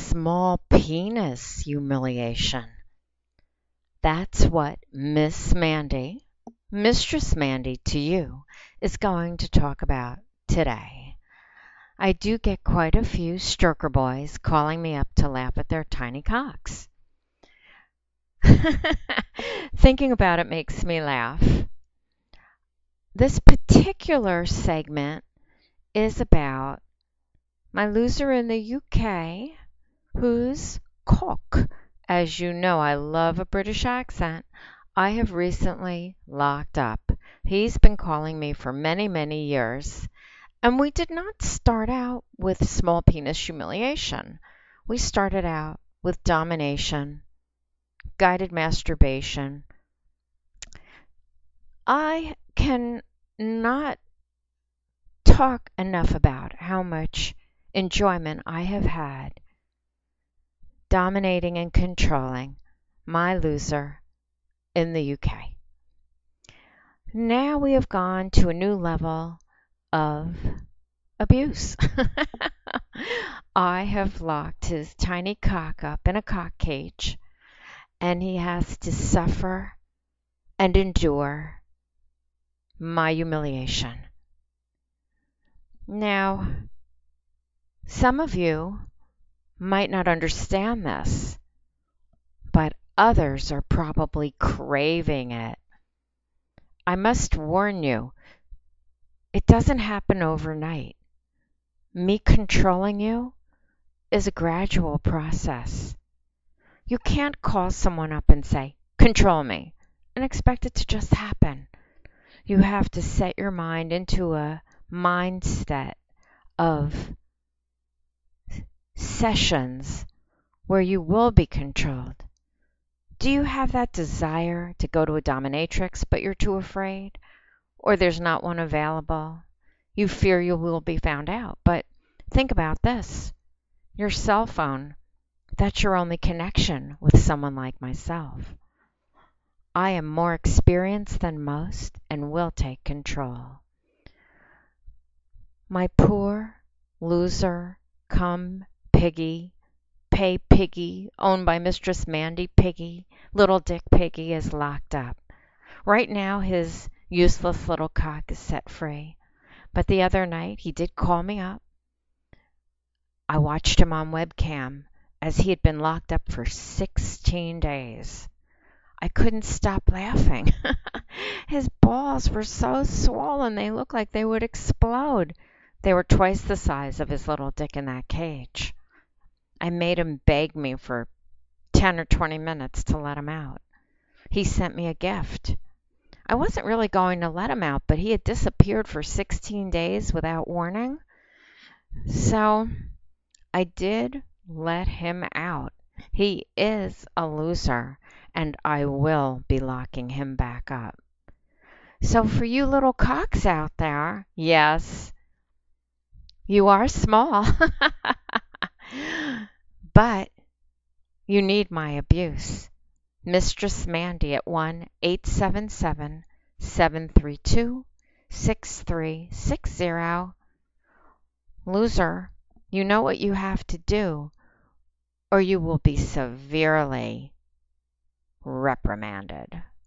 small penis humiliation. That's what Miss Mandy, Mistress Mandy to you, is going to talk about today. I do get quite a few stroker boys calling me up to laugh at their tiny cocks. Thinking about it makes me laugh. This particular segment is about my loser in the UK whose cock, as you know, I love a British accent, I have recently locked up. He's been calling me for many, many years. And we did not start out with small penis humiliation. We started out with domination, guided masturbation. I cannot talk enough about how much enjoyment I have had dominating and controlling my loser in the UK. Now we have gone to a new level of abuse. I have locked his tiny cock up in a cock cage, and he has to suffer and endure my humiliation. Now, some of you might not understand this, but others are probably craving it. I must warn you, it doesn't happen overnight. Me controlling you is a gradual process. You can't call someone up and say, "Control me," and expect it to just happen. You have to set your mind into a mindset of sessions where you will be controlled. Do you have that desire to go to a dominatrix, but you're too afraid? Or there's not one available? You fear you will be found out. But think about this. Your cell phone, that's your only connection with someone like myself. I am more experienced than most and will take control. My poor loser, cum piggy, pay piggy, owned by Mistress Mandy Piggy, little Dick Piggy is locked up. Right now his useless little cock is set free. But the other night he did call me up. I watched him on webcam as he had been locked up for 16 days. I couldn't stop laughing. His balls were so swollen they looked like they would explode. They were twice the size of his little dick in that cage. I made him beg me for 10 or 20 minutes to let him out. He sent me a gift. I wasn't really going to let him out, but he had disappeared for 16 days without warning. So I did let him out. He is a loser, and I will be locking him back up. So for you little cocks out there, yes, you are small, but you need my abuse. Mistress Mandy at 1-877-732-6360. Loser, you know what you have to do, or you will be severely reprimanded.